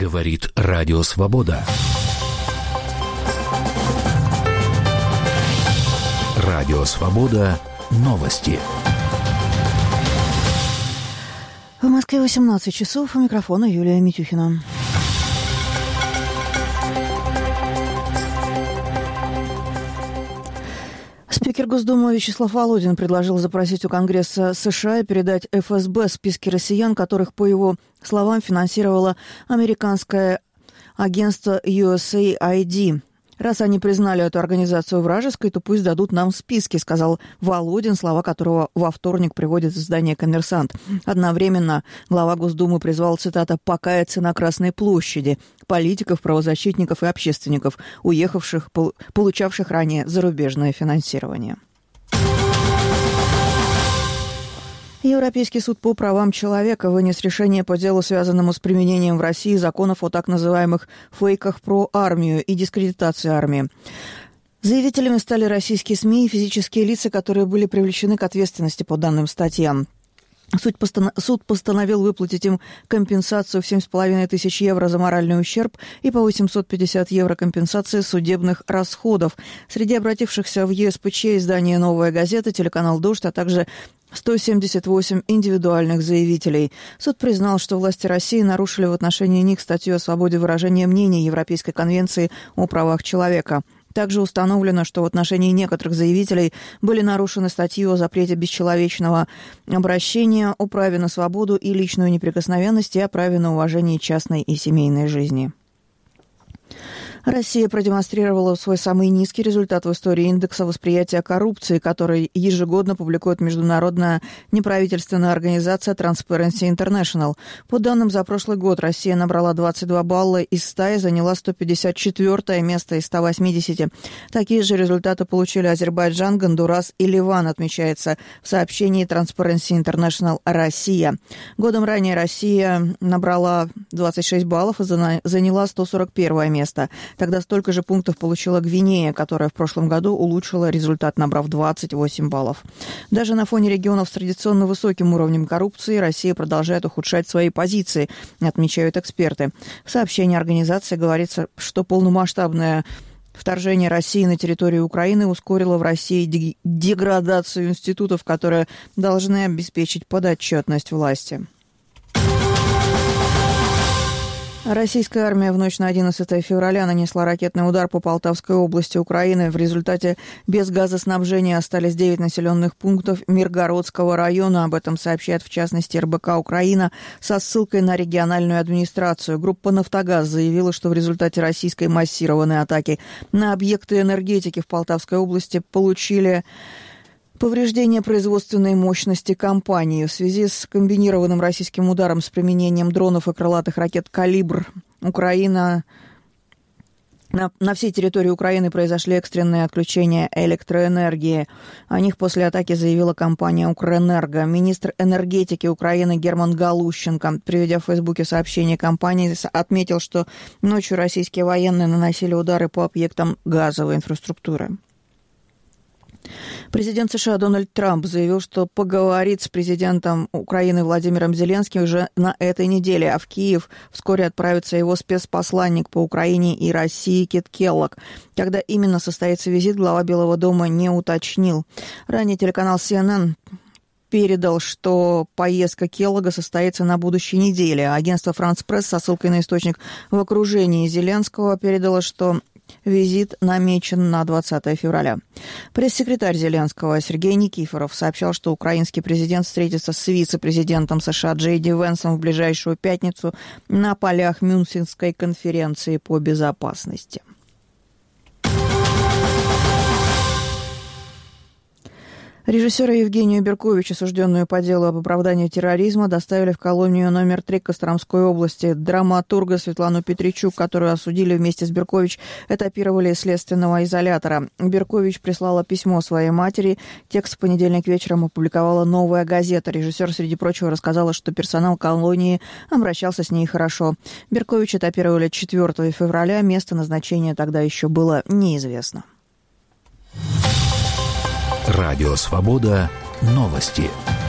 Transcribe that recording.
Говорит Радио Свобода. Радио Свобода. Новости. В Москве 18 часов. У микрофона Юлия Митюхина. Спикер Госдумы Вячеслав Володин предложил запросить у Конгресса США передать ФСБ списки россиян, которых, по его словам, финансировало американское агентство USAID. Раз они признали эту организацию вражеской, то пусть дадут нам списки, сказал Володин, слова которого во вторник приводит издание «Коммерсант». Одновременно глава Госдумы призвал, цитата, «покаяться на Красной площади» политиков, правозащитников и общественников, уехавших, получавших ранее зарубежное финансирование. Европейский суд по правам человека вынес решение по делу, связанному с применением в России законов о так называемых фейках про армию и дискредитации армии. Заявителями стали российские СМИ и физические лица, которые были привлечены к ответственности по данным статьям. Суд постановил выплатить им компенсацию в 7,5 тысяч евро за моральный ущерб и по 850 евро компенсации судебных расходов. Среди обратившихся в ЕСПЧ издание «Новая газета», телеканал «Дождь», а также 178 индивидуальных заявителей. Суд признал, что власти России нарушили в отношении них статью о свободе выражения мнений Европейской конвенции о правах человека. Также установлено, что в отношении некоторых заявителей были нарушены статьи о запрете бесчеловечного обращения, о праве на свободу и личную неприкосновенность и о праве на уважение частной и семейной жизни. Россия продемонстрировала свой самый низкий результат в истории индекса восприятия коррупции, который ежегодно публикует международная неправительственная организация Transparency International. По данным за прошлый год Россия набрала 22 балла из 100 и заняла 154 место из 180. Такие же результаты получили Азербайджан, Гондурас и Ливан, отмечается в сообщении Transparency International «Россия». Годом ранее Россия набрала 26 баллов и заняла 141 место. Тогда столько же пунктов получила Гвинея, которая в прошлом году улучшила результат, набрав 28 баллов. Даже на фоне регионов с традиционно высоким уровнем коррупции Россия продолжает ухудшать свои позиции, отмечают эксперты. В сообщении организации говорится, что полномасштабное вторжение России на территорию Украины ускорило в России деградацию институтов, которые должны обеспечить подотчетность власти. Российская армия в ночь на 11 февраля нанесла ракетный удар по Полтавской области Украины. В результате без газоснабжения остались 9 населенных пунктов Миргородского района. Об этом сообщает в частности РБК «Украина» со ссылкой на региональную администрацию. Группа «Нафтогаз» заявила, что в результате российской массированной атаки на объекты энергетики в Полтавской области получили повреждение производственной мощности компании. В связи с комбинированным российским ударом с применением дронов и крылатых ракет «Калибр» Украина... На всей территории Украины произошли экстренные отключения электроэнергии. О них после атаки заявила компания «Укрэнерго». Министр энергетики Украины Герман Галущенко, приведя в Фейсбуке сообщение компании, отметил, что ночью российские военные наносили удары по объектам газовой инфраструктуры. Президент США Дональд Трамп заявил, что поговорит с президентом Украины Владимиром Зеленским уже на этой неделе, а в Киев вскоре отправится его спецпосланник по Украине и России Кит Келлог. Когда именно состоится визит, глава Белого дома не уточнил. Ранее телеканал CNN передал, что поездка Келлога состоится на будущей неделе. Агентство «Франс Пресс» со ссылкой на источник в окружении Зеленского передало, что визит намечен на 20 февраля. Пресс-секретарь Зеленского Сергей Никифоров сообщал, что украинский президент встретится с вице-президентом США Джей Ди Венсом в ближайшую пятницу на полях Мюнхенской конференции по безопасности. Режиссера Евгению Беркович, осужденную по делу об оправдании терроризма, доставили в колонию номер 3 Костромской области. Драматурга Светлану Петричук, которую осудили вместе с Беркович, этапировали из следственного изолятора. Беркович прислала письмо своей матери. Текст в понедельник вечером опубликовала «Новая газета». Режиссер, среди прочего, рассказала, что персонал колонии обращался с ней хорошо. Беркович этапировали 4 февраля. Место назначения тогда еще было неизвестно. Радио «Свобода». Новости.